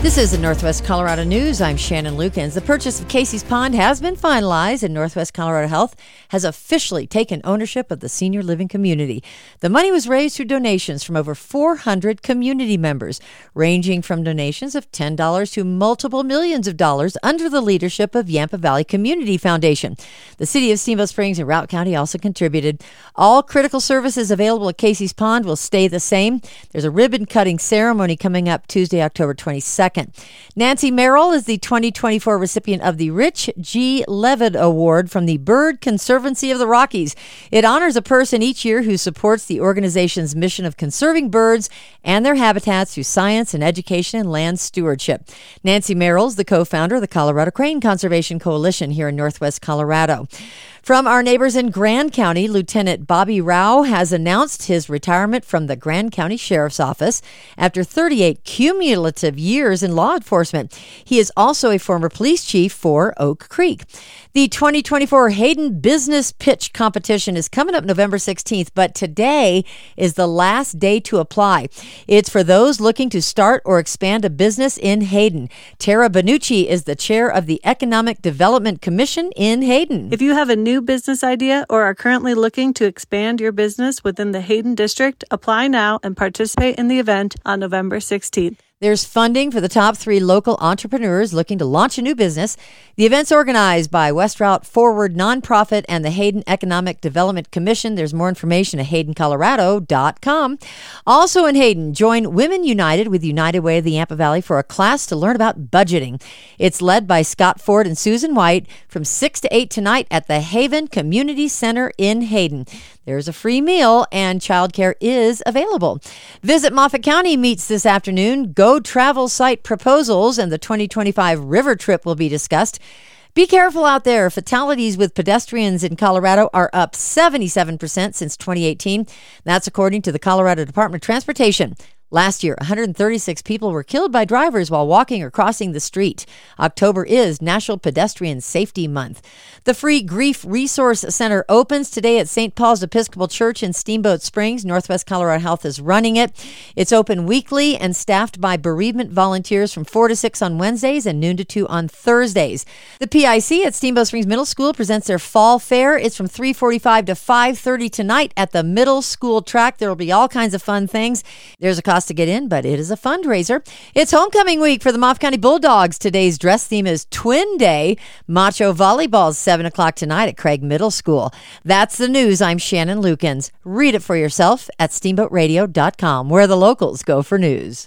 This is the Northwest Colorado News. I'm Shannon Lukens. The purchase of Casey's Pond has been finalized, and Northwest Colorado Health has officially taken ownership of the senior living community. The money was raised through donations from over 400 community members, ranging from donations of $10 to multiple millions of dollars under the leadership of Yampa Valley Community Foundation. The city of Steamboat Springs and Routt County also contributed. All critical services available at Casey's Pond will stay the same. There's a ribbon-cutting ceremony coming up Tuesday, October 22nd. Nancy Merrill is the 2024 recipient of the Rich G. Levitt Award from the Bird Conservancy of the Rockies. It honors a person each year who supports the organization's mission of conserving birds and their habitats through science and education and land stewardship. Nancy Merrill is the co-founder of the Colorado Crane Conservation Coalition here in Northwest Colorado. From our neighbors in Grand County, Lieutenant Bobby Rao has announced his retirement from the Grand County Sheriff's Office after 38 cumulative years in law enforcement. He is also a former police chief for Oak Creek. The 2024 Hayden Business Pitch Competition is coming up November 16th, but today is the last day to apply. It's for those looking to start or expand a business in Hayden. Tara Benucci is the chair of the Economic Development Commission in Hayden. If you have a new business idea or are currently looking to expand your business within the Hayden district, apply now and participate in the event on November 16th. There's funding for the top 3 local entrepreneurs looking to launch a new business. The event's organized by West Routt Forward Nonprofit and the Hayden Economic Development Commission. There's more information at haydencolorado.com. Also in Hayden, join Women United with United Way of the Yampa Valley for a class to learn about budgeting. It's led by Scott Ford and Susan White from 6 to 8 tonight at the Haven Community Center in Hayden. There's a free meal and childcare is available. Visit Moffat County meets this afternoon. Go travel site proposals and the 2025 river trip will be discussed. Be careful out there. Fatalities with pedestrians in Colorado are up 77% since 2018. That's according to the Colorado Department of Transportation. Last year, 136 people were killed by drivers while walking or crossing the street. October is National Pedestrian Safety Month. The free Grief Resource Center opens today at St. Paul's Episcopal Church in Steamboat Springs. Northwest Colorado Health is running it. It's open weekly and staffed by bereavement volunteers from 4 to 6 on Wednesdays and noon to 2 on Thursdays. The PIC at Steamboat Springs Middle School presents their fall fair. It's from 3:45 to 5:30 tonight at the middle school track. There will be all kinds of fun things. There's a cost to get in, but it is a fundraiser. It's homecoming week for the Moffat County Bulldogs. Today's dress theme is Twin Day. Macho volleyball is 7 o'clock tonight at Craig Middle School. That's the news. I'm Shannon Lukens. Read it for yourself at steamboatradio.com, where the locals go for news.